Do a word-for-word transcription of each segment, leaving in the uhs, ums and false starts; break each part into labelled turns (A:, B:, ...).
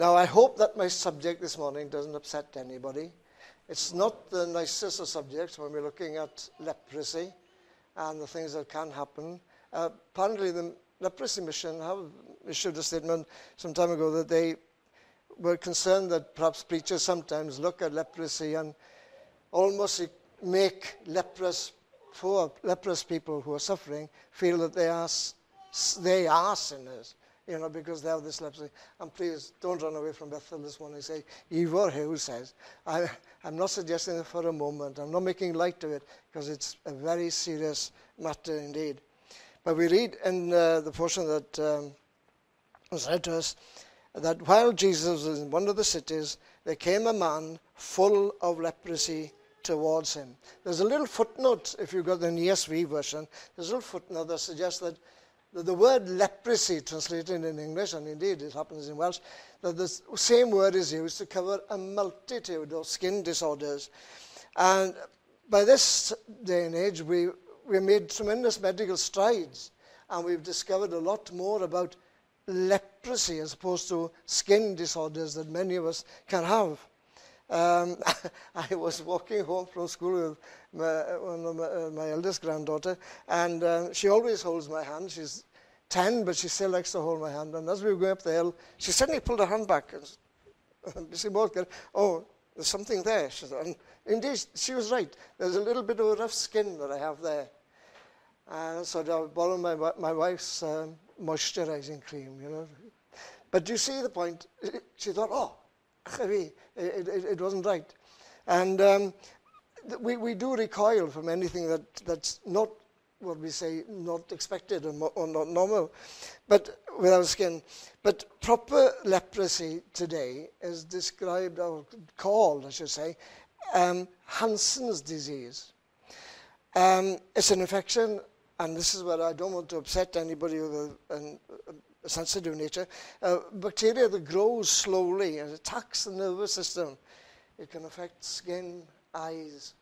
A: Now, I hope that my subject this morning doesn't upset anybody. It's not the nicest of subjects when we're looking at leprosy and the things that can happen. Uh, apparently, the Leprosy Mission have issued a statement some time ago that they were concerned that perhaps preachers sometimes look at leprosy and almost make leprous, poor leprous people who are suffering feel that they are they are sinners, you know, because they have this leprosy. And please don't run away from Bethel this morning and say, Ivor who says. I, I'm not suggesting it for a moment. I'm not making light of it because it's a very serious matter indeed. But we read in uh, the portion that um, was read to us that while Jesus was in one of the cities, there came a man full of leprosy towards him. There's a little footnote, if you've got the E S V version, there's a little footnote that suggests that the, the word leprosy, translated in English, and indeed it happens in Welsh, that the same word is used to cover a multitude of skin disorders. And by this day and age, we, we made tremendous medical strides, and we've discovered a lot more about leprosy as opposed to skin disorders that many of us can have. Um, I was walking home from school with my, one of my, uh, my eldest granddaughter, and uh, she always holds my hand. She's ten, but she still likes to hold my hand. And as we were going up the hill, she suddenly pulled her hand back. And she both got, oh, there's something there. She said, and indeed, she was right. There's a little bit of a rough skin that I have there. And so I borrowed my, my wife's um, moisturizing cream, you know. But do you see the point? She thought, oh, it, it, it wasn't right. And um, we, we do recoil from anything that, that's not what we say, not expected or, or not normal, but with our skin. But proper leprosy today is described, or called, I should say, um, Hansen's disease. Um, it's an infection, and this is where I don't want to upset anybody with a, an, a sensitive nature. Uh, bacteria that grows slowly and attacks the nervous system. It can affect skin, eyes,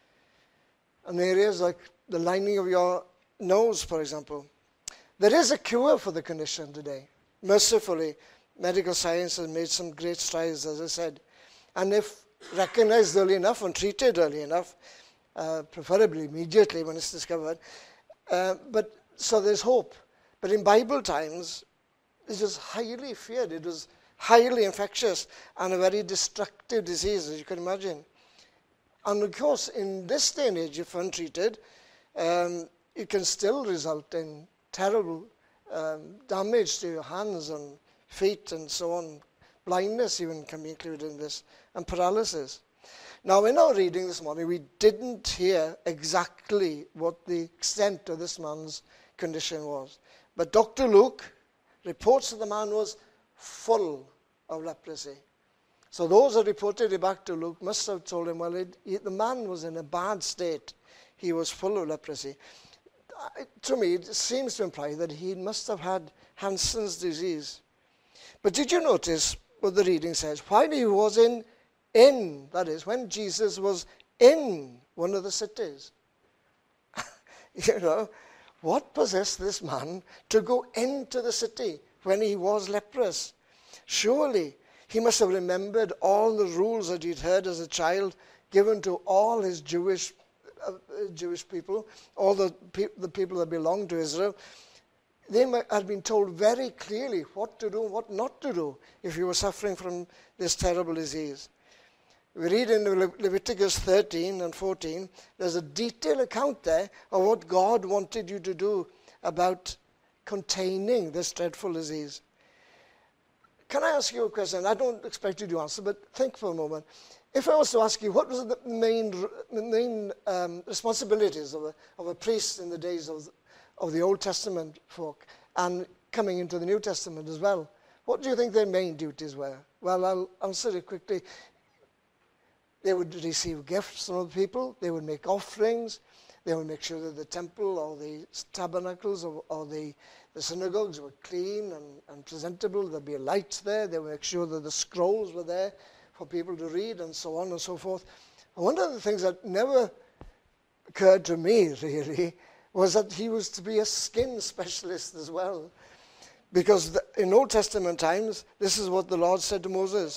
A: and areas like the lining of your nose, for example. There is a cure for the condition today. Mercifully, medical science has made some great strides, as I said. And if recognized early enough and treated early enough, uh, preferably immediately when it's discovered, uh, but so there's hope. But in Bible times, it was highly feared. It was highly infectious and a very destructive disease, as you can imagine. And of course, in this day and age, if untreated, um, it can still result in terrible um, damage to your hands and feet and so on. Blindness even can be included in this, and paralysis. Now, in our reading this morning, we didn't hear exactly what the extent of this man's condition was. But Doctor Luke reports that the man was full of leprosy. So those who reported it back to Luke must have told him, well, it, it, the man was in a bad state. He was full of leprosy. Uh, to me, it seems to imply that he must have had Hansen's disease. But did you notice what the reading says? While he was in, in, that is, when Jesus was in one of the cities. You know, what possessed this man to go into the city when he was leprous? Surely he must have remembered all the rules that he'd heard as a child given to all his Jewish uh, Jewish people, all the, pe- the people that belonged to Israel. They might, had been told very clearly what to do, what not to do if you were suffering from this terrible disease. We read in Le- Leviticus thirteen and fourteen, there's a detailed account there of what God wanted you to do about containing this dreadful disease. Can I ask you a question? I don't expect you to answer, but think for a moment. If I was to ask you, what was the main main um, responsibilities of a, of a priest in the days of, of the Old Testament folk and coming into the New Testament as well, what do you think their main duties were? Well, I'll answer it quickly. They would receive gifts from other people. They would make offerings. They would make sure that the temple or the tabernacles or, or the, the synagogues were clean and, and presentable. There'd be lights there. They would make sure that the scrolls were there for people to read and so on and so forth. And one of the things that never occurred to me, really, was that he was to be a skin specialist as well. Because the, in Old Testament times, this is what the Lord said to Moses.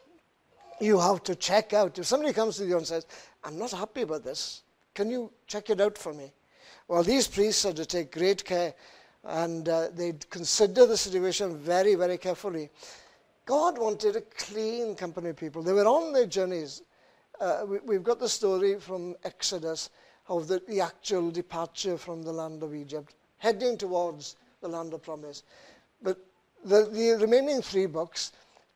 A: You have to check out. If somebody comes to you and says, I'm not happy about this, can you check it out for me? Well, these priests had to take great care, and uh, they'd consider the situation very, very carefully. God wanted a clean company of people. They were on their journeys. Uh, we, we've got the story from Exodus of the, the actual departure from the land of Egypt, heading towards the land of promise. But the, the remaining three books,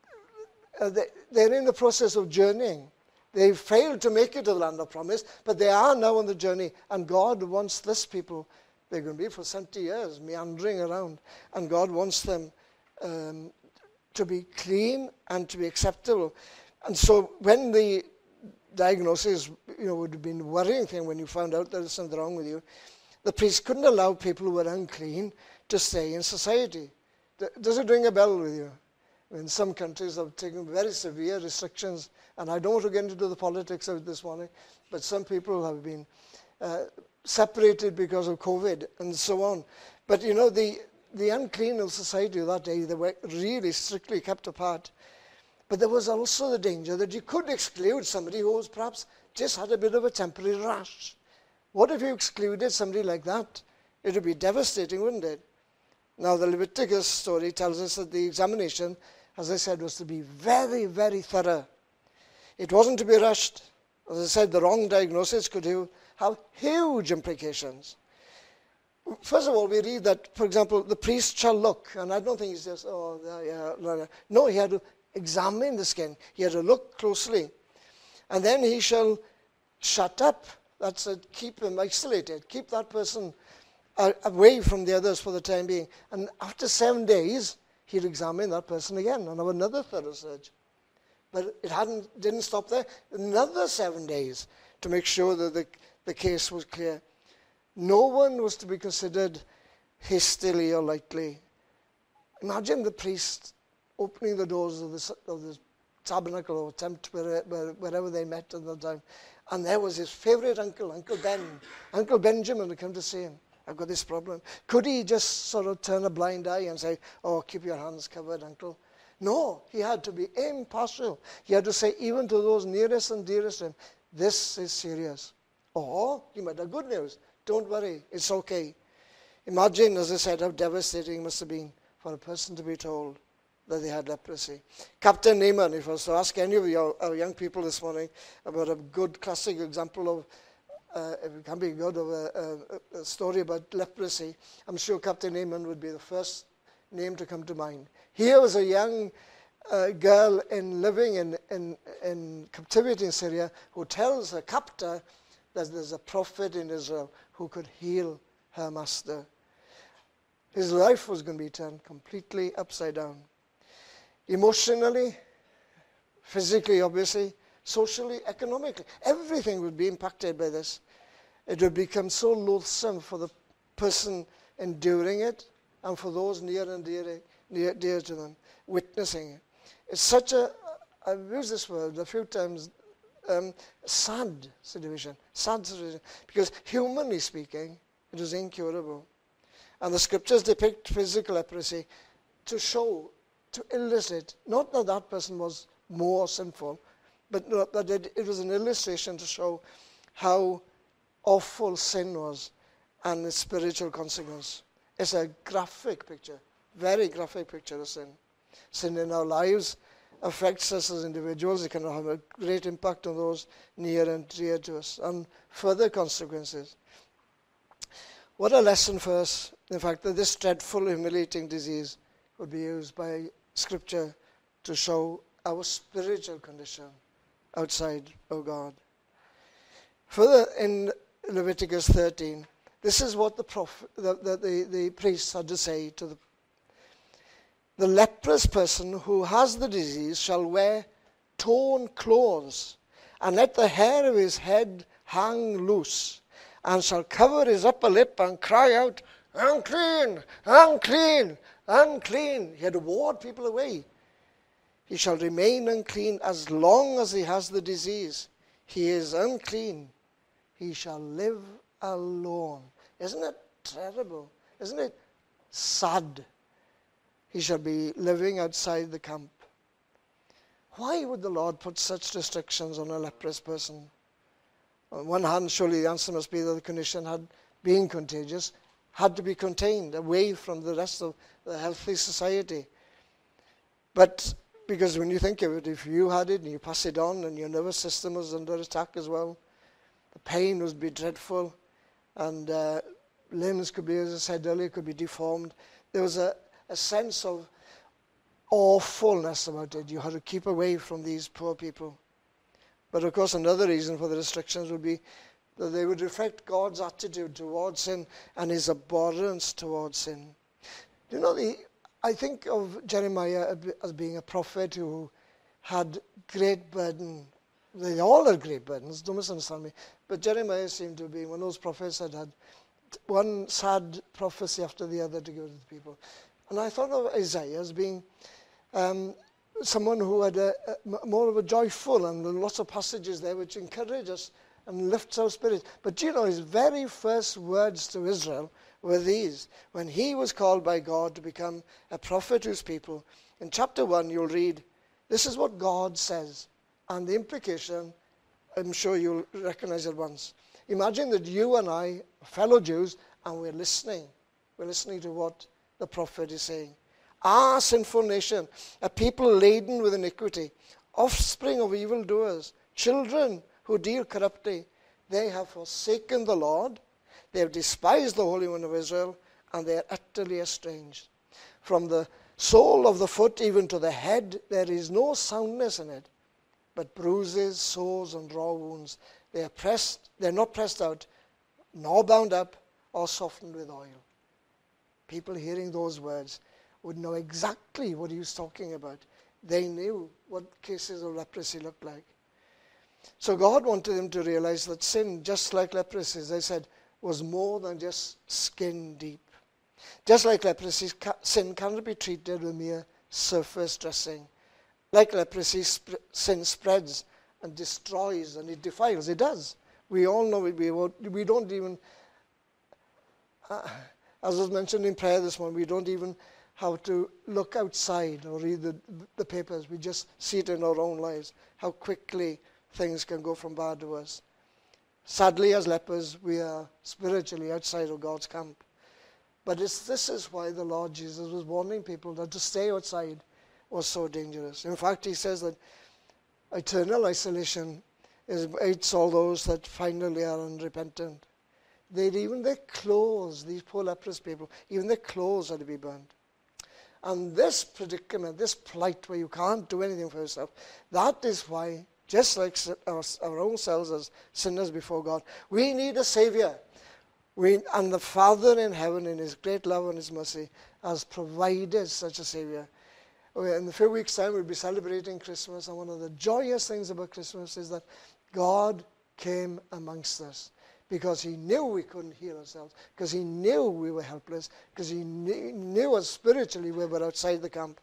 A: uh, they, they're in the process of journeying. They failed to make it to the land of promise, but they are now on the journey. And God wants this people, they're going to be for seventy years, meandering around. And God wants them um, to be clean and to be acceptable. And so when the diagnosis, you know, would have been a worrying thing when you found out there was something wrong with you, the priest couldn't allow people who were unclean to stay in society. Does it ring a bell with you? In some countries have taken very severe restrictions, and I don't want to get into the politics of it this morning, but some people have been uh, separated because of COVID and so on. But you know, the, the unclean in society of that day, they were really strictly kept apart. But there was also the danger that you could exclude somebody who was perhaps just had a bit of a temporary rash. What if you excluded somebody like that? It would be devastating, wouldn't it? Now, the Leviticus story tells us that the examination, as I said, was to be very, very thorough. It wasn't to be rushed. As I said, the wrong diagnosis could have huge implications. First of all, we read that, for example, the priest shall look, and I don't think he's just, oh, yeah, yeah. No, he had to examine the skin. He had to look closely. And then he shall shut up. That's it, keep him isolated. Keep that person uh, away from the others for the time being. And after seven days, he'd examine that person again and have another thorough search. But it hadn't, didn't stop there. Another seven days to make sure that the, the case was clear. No one was to be considered hastily or lightly. Imagine the priest opening the doors of the, of the tabernacle or tent, where, where, wherever they met at the time. And there was his favorite uncle, Uncle Ben. Uncle Benjamin had come to see him. I've got this problem. Could he just sort of turn a blind eye and say, oh, keep your hands covered, uncle? No, he had to be impartial. He had to say, even to those nearest and dearest to him, this is serious. Or he might have good news. Don't worry, it's okay. Imagine, as I said, how devastating it must have been for a person to be told that they had leprosy. Captain Naaman, if I was to ask any of your, our young people this morning about a good classic example of, uh, if it can be good, of a, a, a story about leprosy, I'm sure Captain Naaman would be the first name to come to mind. Here was a young uh, girl in living in, in, in captivity in Syria who tells her captor that there's a prophet in Israel who could heal her master. His life was going to be turned completely upside down. Emotionally, physically, obviously, socially, economically, everything would be impacted by this. It would become so loathsome for the person enduring it and for those near and dear, near, dear to them, witnessing it. It's such a, I've used this word a few times, um, sad situation, sad situation, because humanly speaking, it was incurable. And the scriptures depict physical leprosy to show, to illustrate, not that that person was more sinful, but that it, it was an illustration to show how awful sin was and its spiritual consequence. It's a graphic picture, very graphic picture of sin. Sin in our lives affects us as individuals. It can have a great impact on those near and dear to us, and further consequences. What a lesson for us, in fact, that this dreadful, humiliating disease would be used by Scripture to show our spiritual condition outside of God. Further, in Leviticus thirteen, this is what the, prophet, the, the, the, the priests had to say to the The leprous person who has the disease shall wear torn clothes, and let the hair of his head hang loose, and shall cover his upper lip and cry out, unclean, unclean, unclean. He had to ward people away. He shall remain unclean as long as he has the disease. He is unclean. He shall live alone. Isn't it terrible? Isn't it sad? he shall be living outside the camp. Why would the Lord put such restrictions on a leprous person? On one hand, surely the answer must be that the condition had been contagious, had to be contained away from the rest of the healthy society. But because when you think of it, if you had it and you pass it on and your nervous system was under attack as well, the pain would be dreadful, and uh, limbs could be, as I said earlier, could be deformed. There was a, a sense of awfulness about it. You had to keep away from these poor people. But of course, another reason for the restrictions would be that they would reflect God's attitude towards sin and his abhorrence towards sin. You know, the, I think of Jeremiah as being a prophet who had great burden. They all had great burdens, don't misunderstand me. But Jeremiah seemed to be one of those prophets that had one sad prophecy after the other to give to the people. And I thought of Isaiah as being um, someone who had a, a, more of a joyful, and lots of passages there which encourage us and lifts our spirits. But you know, his very first words to Israel were these. When he was called by God to become a prophet to his people, in chapter one you'll read, this is what God says. And the implication, I'm sure you'll recognize at once. Imagine that you and I, fellow Jews, and we're listening. We're listening to what the prophet is saying. Our sinful nation, a people laden with iniquity, offspring of evildoers, children who deal corruptly, they have forsaken the Lord, they have despised the Holy One of Israel, and they are utterly estranged. From the sole of the foot even to the head, there is no soundness in it, but bruises, sores, and raw wounds. They are pressed, they are not pressed out, nor bound up, or softened with oil. People hearing those words would know exactly what he was talking about. They knew what cases of leprosy looked like. So God wanted them to realize that sin, just like leprosy, as I said, was more than just skin deep. Just like leprosy, sin cannot be treated with mere surface dressing. Like leprosy, sp- sin spreads and destroys and it defiles. It does. We all know it. We, we don't even, uh, as was mentioned in prayer this morning, we don't even have to look outside or read the, the papers. We just see it in our own lives, how quickly things can go from bad to worse. Sadly, as lepers, we are spiritually outside of God's camp. But it's, this is why the Lord Jesus was warning people that to stay outside was so dangerous. In fact, he says that eternal isolation is, awaits all those that finally are unrepentant. They'd even their clothes, these poor leprous people, even their clothes had to be burned. And this predicament, this plight where you can't do anything for yourself, that is why, just like our, our own selves as sinners before God, we need a Savior. We, and the Father in heaven, in his great love and his mercy, has provided such a Savior. In a few weeks' time, we'll be celebrating Christmas, and one of the joyous things about Christmas is that God came amongst us because he knew we couldn't heal ourselves, because he knew we were helpless, because he knew, knew us spiritually we were outside the camp,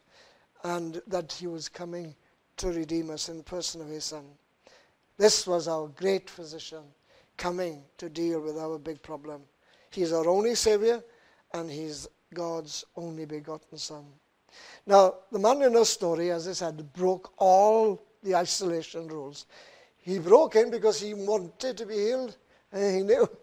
A: and that he was coming to redeem us in the person of his Son. This was our great physician coming to deal with our big problem. He's our only Savior, and he's God's only begotten Son. Now, the man in our story, as I said, broke all the isolation rules. He broke in because he wanted to be healed, and he knew,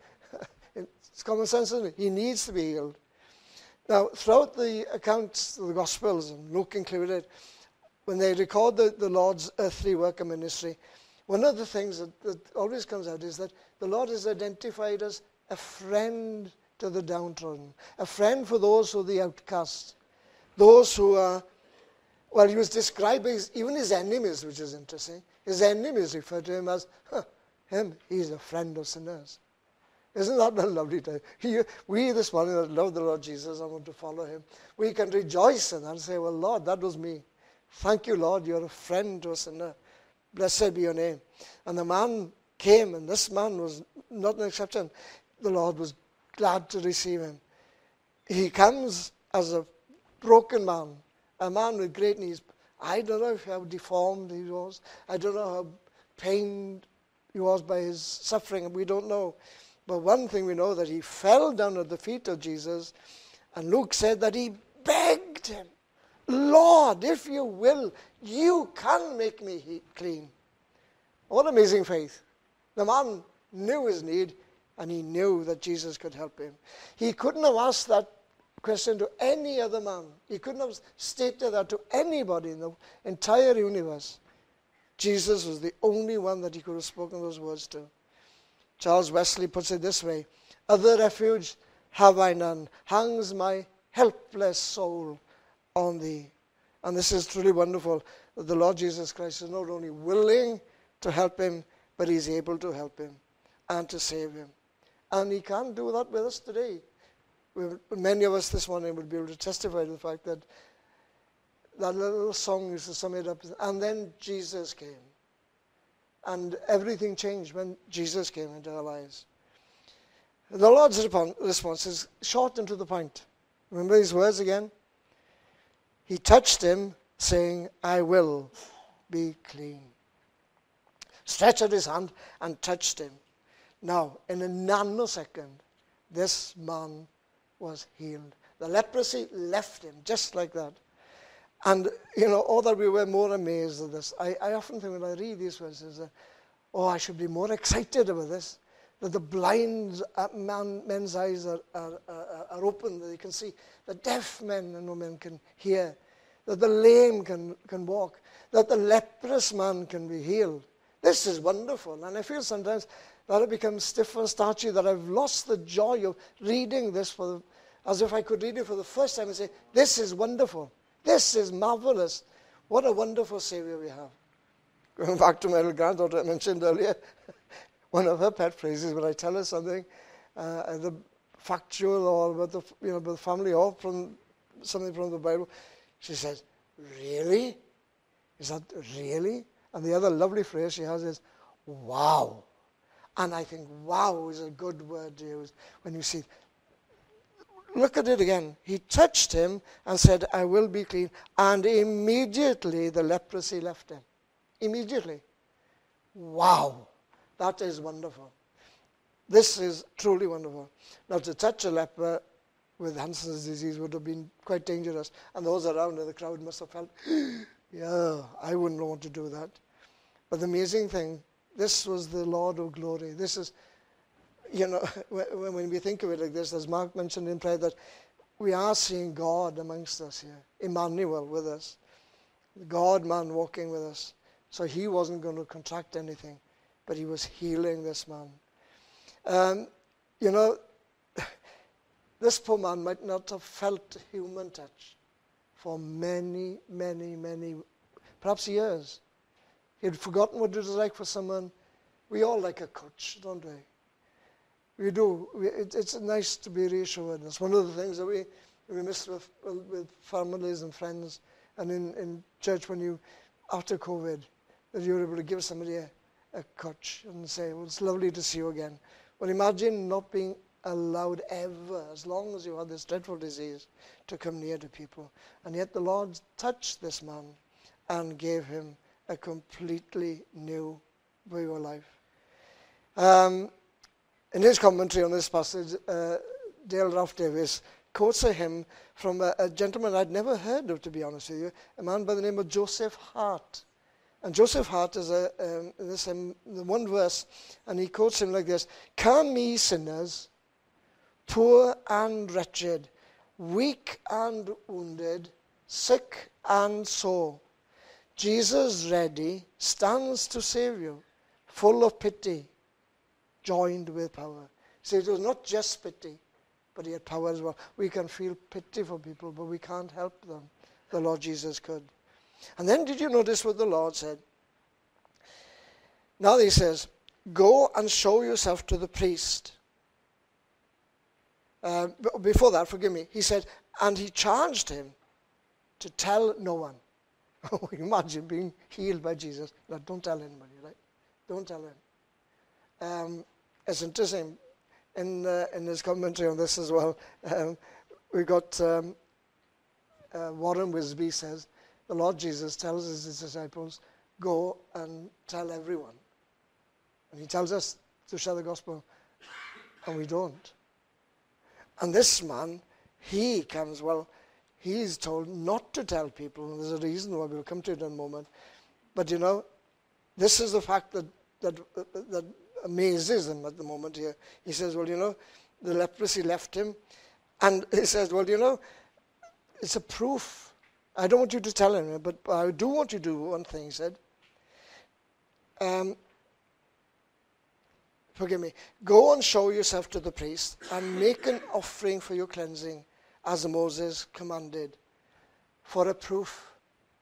A: it's common sense, isn't it? He needs to be healed. Now, throughout the accounts of the Gospels, and Luke included, when they record the, the Lord's earthly work and ministry, one of the things that, that always comes out is that the Lord is identified as a friend to the downtrodden, a friend for those who are the outcast, those who are, well, he was describing even his enemies, which is interesting. His enemies refer to him as, huh, him, he's a friend of sinners. Isn't that a lovely time? He, we this morning that love the Lord Jesus and want to follow him, we can rejoice in that and say, well, Lord, that was me. Thank you, Lord, you're a friend to a sinner. Blessed be your name. And the man came, and this man was not an exception. The Lord was glad to receive him. He comes as a broken man, a man with great needs. I don't know how deformed he was. I don't know how pained he was by his suffering. We don't know. But one thing we know, that he fell down at the feet of Jesus, and Luke said that he begged him. Lord, if you will, you can make me he- clean. What amazing faith. The man knew his need, and he knew that Jesus could help him. He couldn't have asked that question to any other man. He couldn't have stated that to anybody in the entire universe. Jesus was the only one that he could have spoken those words to. Charles Wesley puts it this way: other refuge have I none, hangs my helpless soul on thee. And this is truly wonderful, that the Lord Jesus Christ is not only willing to help him, but he's able to help him and to save him. And he can do that with us today. We're, many of us this morning would be able to testify to the fact that that little song used to sum it up. And then Jesus came. And everything changed when Jesus came into our lives. The Lord's response is short and to the point. Remember these words again? He touched him, saying, I will be clean. Stretched out his hand and touched him. Now, in a nanosecond, this man was healed. The leprosy left him, just like that. And, you know, all that we were more amazed at this. I, I often think when I read these verses, uh, oh, I should be more excited about this. That the blind man, men's eyes are, are, are, are open, that they can see. The deaf men and women can hear. That the lame can, can walk. That the leprous man can be healed. This is wonderful. And I feel sometimes that I've become stiff and starchy, that I've lost the joy of reading this for the, as if I could read it for the first time and say, this is wonderful. This is marvelous. What a wonderful Savior we have. Going back to my little granddaughter I mentioned earlier, one of her pet phrases when I tell her something, uh, either factual or about the, you know, about the family or from something from the Bible, she says, really? Is that really? And the other lovely phrase she has is, wow. And I think wow is a good word to use when you see. Look at it again. He touched him and said, I will be clean. And immediately the leprosy left him. Immediately. Wow. That is wonderful. This is truly wonderful. Now, to touch a leper with Hansen's disease would have been quite dangerous. And those around in the crowd must have felt, yeah, I wouldn't want to do that. But the amazing thing, this was the Lord of glory. This is, you know, when, when we think of it like this, as Mark mentioned in prayer, that we are seeing God amongst us here. Emmanuel with us. The God-man walking with us. So he wasn't going to contract anything, but he was healing this man. Um, you know, this poor man might not have felt human touch for many, many, many, perhaps years. He had forgotten what it was like for someone. We all like a coach, don't we? We do. We, it, it's nice to be reassured. It's one of the things that we, we miss with, with families and friends and in, in church when you, after COVID, that you're able to give somebody a, a coach and say, well, it's lovely to see you again. Well, imagine not being allowed ever, as long as you had this dreadful disease, to come near to people. And yet the Lord touched this man and gave him a completely new way of life. Um, in his commentary on this passage, uh, Dale Ralph Davis quotes a hymn from a, a gentleman I'd never heard of, to be honest with you, a man by the name of Joseph Hart. And Joseph Hart is a, um, this hymn, the one verse, and he quotes him like this: Come ye sinners, poor and wretched, weak and wounded, sick and sore, Jesus ready stands to save you, full of pity, joined with power. See, it was not just pity, but he had power as well. We can feel pity for people, but we can't help them. The Lord Jesus could. And then did you notice what the Lord said? Now he says, go and show yourself to the priest. Uh, before that, forgive me, he said, and he charged him to tell no one. Oh, imagine being healed by Jesus. No, don't tell anybody, right? Don't tell him. Um, it's interesting, in, uh, in his commentary on this as well, um, we got um, uh, Warren Wisby says, the Lord Jesus tells his disciples, go and tell everyone. And he tells us to share the gospel, and we don't. And this man, he comes, well, he's told not to tell people. And there's a reason why. We'll come to it in a moment. But, you know, this is the fact that, that, that amazes him at the moment here. He says, well, you know, the leprosy left him. And he says, well, you know, it's a proof. I don't want you to tell him, but I do want you to do one thing, he said. Um, forgive me. Go and show yourself to the priest and make an offering for your cleansing as Moses commanded, for a proof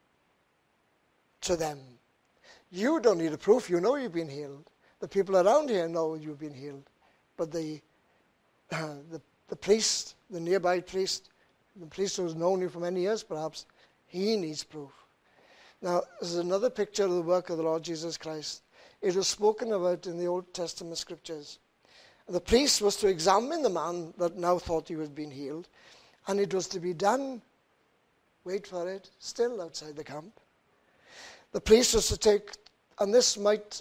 A: to them. You don't need a proof. You know you've been healed. The people around here know you've been healed. But the, uh, the, the priest, the nearby priest, the priest who's known you for many years perhaps, he needs proof. Now, this is another picture of the work of the Lord Jesus Christ. It was spoken about in the Old Testament scriptures. The priest was to examine the man that now thought he was being healed, and it was to be done, wait for it, still outside the camp. The priest was to take, and this might,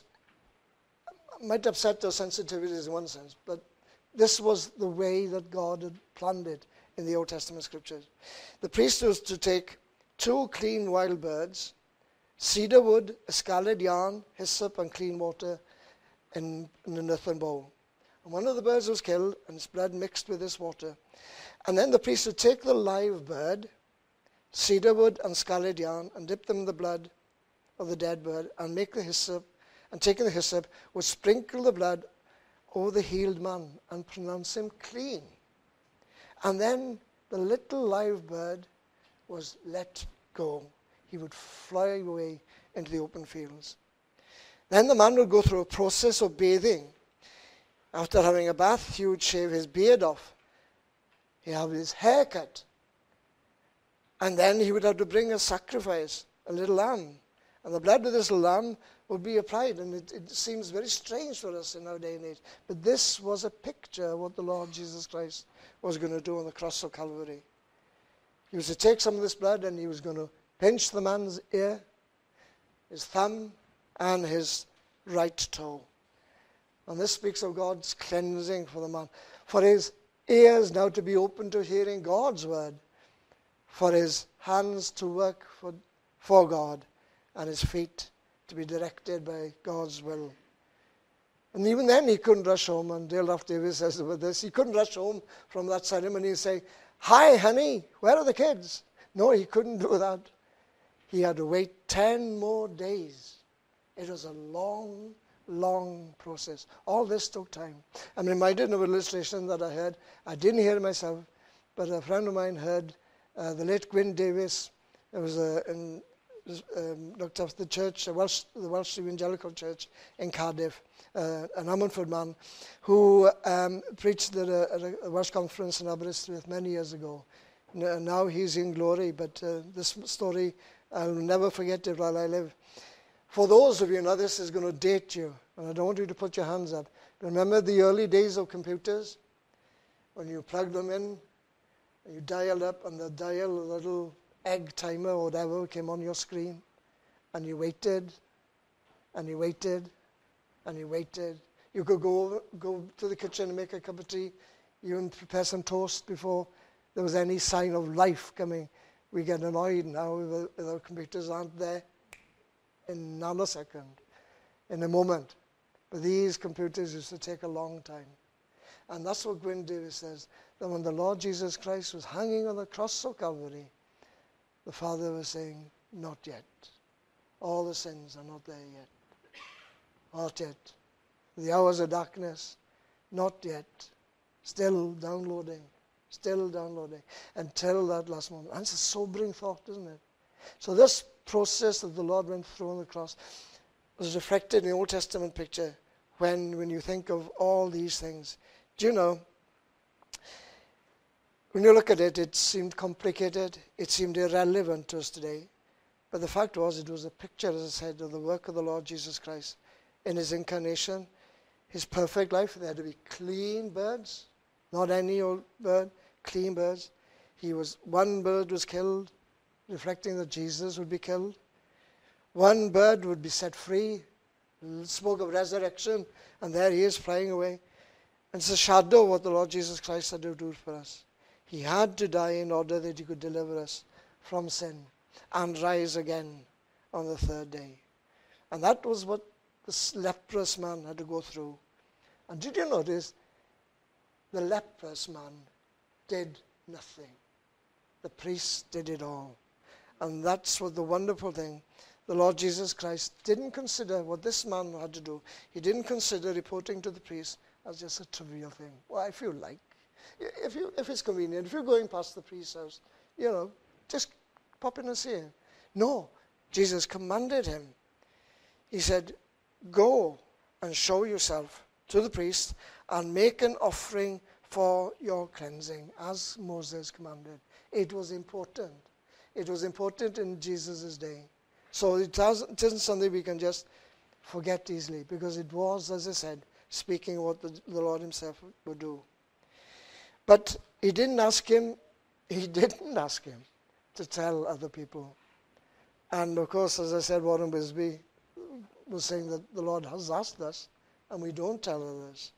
A: might upset their sensitivities in one sense, but this was the way that God had planned it in the Old Testament scriptures. The priest was to take two clean wild birds, cedar wood, a scarlet yarn, hyssop, and clean water in, in an earthen bowl. And one of the birds was killed, and its blood mixed with this water. And then the priest would take the live bird, cedar wood and scarlet yarn, and dip them in the blood of the dead bird, and make the hyssop, and taking the hyssop, would sprinkle the blood over the healed man, and pronounce him clean. And then the little live bird was let go. He would fly away into the open fields. Then the man would go through a process of bathing. After having a bath, he would shave his beard off. He'd have his hair cut. And then he would have to bring a sacrifice, a little lamb. And the blood of this lamb would be applied. And it, it seems very strange for us in our day and age. But this was a picture of what the Lord Jesus Christ was going to do on the cross of Calvary. He was to take some of this blood and he was going to pinch the man's ear, his thumb, and his right toe. And this speaks of God's cleansing for the man. For his ears now to be open to hearing God's word. For his hands to work for, for God. And his feet to be directed by God's will. And even then he couldn't rush home. And Dale Ralph Davis says about this. He couldn't rush home from that ceremony and say, "Hi, honey, where are the kids?" No, he couldn't do that. He had to wait ten more days. It was a long, long process. All this took time. I'm reminded of an illustration that I heard. I didn't hear it myself, but a friend of mine heard uh, the late Gwyn Davis. It was a, in, um, looked after the church, the Welsh, the Welsh Evangelical Church in Cardiff, uh, an Ammanford man, who um, preached at a, at a Welsh conference in Aberystwyth many years ago. N- now he's in glory, but uh, this story, I'll never forget it while I live. For those of you, now this is going to date you, and I don't want you to put your hands up. Remember the early days of computers? When you plugged them in, and you dialed up, and the dial, the little egg timer or whatever came on your screen, and you waited, and you waited, and you waited. You could go go to the kitchen and make a cup of tea, even prepare some toast before there was any sign of life coming. We get annoyed now if our computers aren't there in a nanosecond, in a moment. But these computers used to take a long time. And that's what Gwyn Davis says, that when the Lord Jesus Christ was hanging on the cross of Calvary, the Father was saying, not yet. All the sins are not there yet. Not yet. The hours of darkness, not yet. Still downloading. Still downloading. Until that last moment. And it's a sobering thought, isn't it? So this process that the Lord went through on the cross was reflected in the Old Testament picture when, when you think of all these things. Do you know, when you look at it, it seemed complicated. It seemed irrelevant to us today. But the fact was, it was a picture, as I said, of the work of the Lord Jesus Christ in his incarnation, his perfect life. There had to be clean birds, not any old bird, clean birds. He was, one bird was killed, reflecting that Jesus would be killed. One bird would be set free, spoke of resurrection, and there he is flying away. And it's a shadow of what the Lord Jesus Christ had to do for us. He had to die in order that he could deliver us from sin and rise again on the third day. And that was what this leprous man had to go through. And did you notice, the leprous man did nothing. The priest did it all. And that's what the wonderful thing. The Lord Jesus Christ didn't consider what this man had to do. He didn't consider reporting to the priest as just a trivial thing. Well, if you like, if you if it's convenient, if you're going past the priest's house, you know, just pop in and see him. No, Jesus commanded him. He said, go and show yourself to the priest and make an offering for your cleansing, as Moses commanded. It was important. It was important in Jesus' day. So it isn't something we can just forget easily, because it was, as I said, speaking what the, the Lord himself would do. But he didn't ask him, he didn't ask him to tell other people. And of course, as I said, Warren Bisbee was saying that the Lord has asked us, and we don't tell others.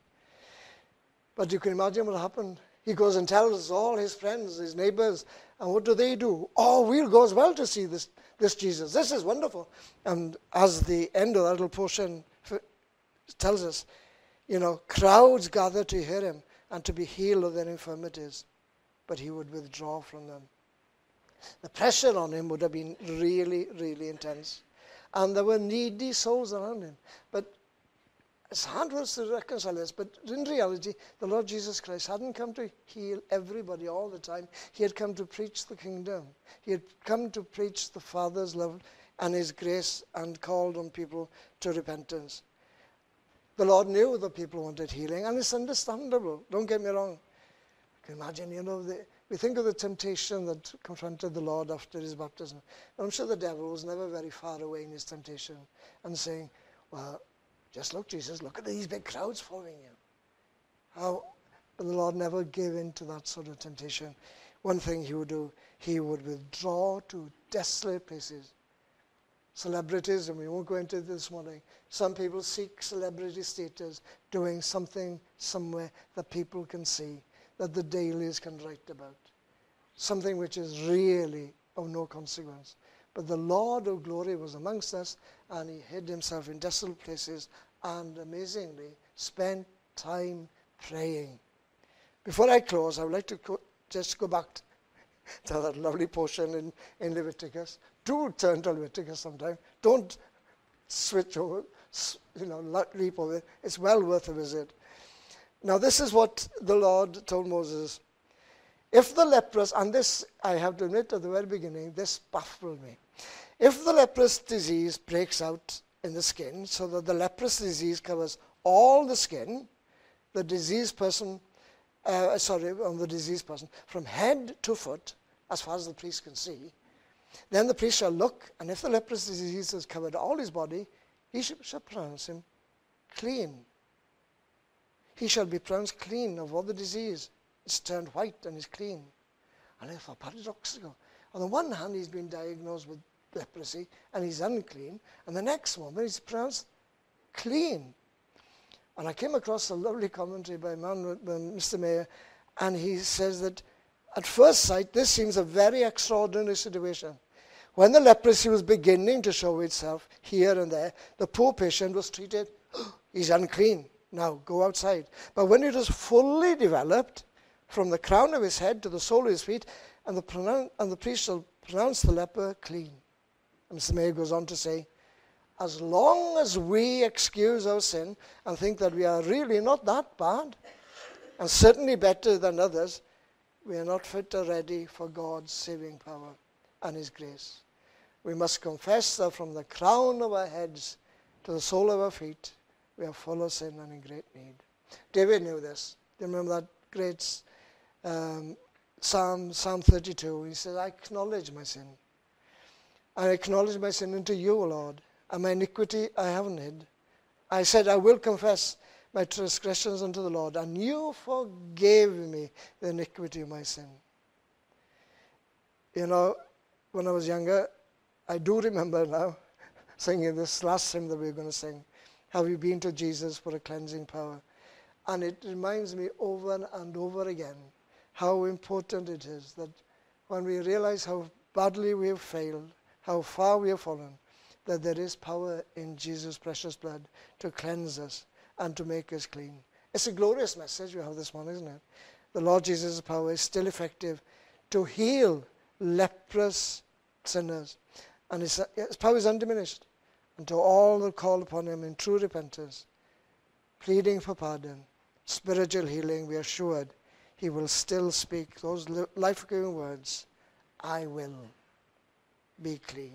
A: But you can imagine what happened. He goes and tells all his friends, his neighbors, and what do they do? Oh, we'll go as well to see this, this Jesus. This is wonderful. And as the end of that little portion tells us, you know, crowds gathered to hear him and to be healed of their infirmities, but he would withdraw from them. The pressure on him would have been really, really intense. And there were needy souls around him. But it's hard for us to reconcile this, but in reality, the Lord Jesus Christ hadn't come to heal everybody all the time. He had come to preach the kingdom. He had come to preach the Father's love and his grace, and called on people to repentance. The Lord knew the people wanted healing, and it's understandable. Don't get me wrong. You can imagine, you know, the, we think of the temptation that confronted the Lord after his baptism. I'm sure the devil was never very far away in his temptation and saying, well, just look, Jesus, look at these big crowds following you. How, but the Lord never gave in to that sort of temptation. One thing he would do, he would withdraw to desolate places. Celebrities, and we won't go into this morning, some people seek celebrity status, doing something somewhere that people can see, that the dailies can write about. Something which is really of no consequence. But the Lord of glory was amongst us, and he hid himself in desolate places and amazingly spent time praying. Before I close, I would like to co- just go back to that lovely portion in, in Leviticus. Do turn to Leviticus sometime. Don't switch over, you know, leap over it. It's well worth a visit. Now, this is what the Lord told Moses. If the leprous, and this, I have to admit at the very beginning, this baffled me. If the leprous disease breaks out in the skin, so that the leprous disease covers all the skin, the diseased person, uh, sorry, on the diseased person, from head to foot, as far as the priest can see, then the priest shall look, and if the leprous disease has covered all his body, he shall pronounce him clean. He shall be pronounced clean of all the disease. It's turned white and is clean. And I thought, paradoxical. On the one hand, he's been diagnosed with leprosy and he's unclean, and the next moment he's pronounced clean. And I came across a lovely commentary by a man, Mister Mayer, and he says that at first sight, this seems a very extraordinary situation. When the leprosy was beginning to show itself here and there, the poor patient was treated, oh, he's unclean, now go outside. But when it was fully developed, from the crown of his head to the sole of his feet, and the, pronoun- and the priest shall pronounce the leper clean. And Mister Mayer goes on to say, as long as we excuse our sin and think that we are really not that bad, and certainly better than others, we are not fit or ready for God's saving power and his grace. We must confess that from the crown of our heads to the sole of our feet, we are full of sin and in great need. David knew this. Do you remember that great um, Psalm, Psalm thirty-two? He says, I acknowledge my sin. I acknowledge my sin unto you, O Lord, and my iniquity I haven't hid. I said, I will confess my transgressions unto the Lord, and you forgave me the iniquity of my sin. You know, when I was younger, I do remember now singing this last hymn that we we're going to sing, Have You Been to Jesus for a Cleansing Power? And it reminds me over and over again how important it is that when we realize how badly we have failed, how far we have fallen, that there is power in Jesus' precious blood to cleanse us and to make us clean. It's a glorious message we have this morning, isn't it? The Lord Jesus' power is still effective to heal leprous sinners. And his, his power is undiminished. And to all that call upon him in true repentance, pleading for pardon, spiritual healing, we are assured he will still speak those life-giving words, I will be clean.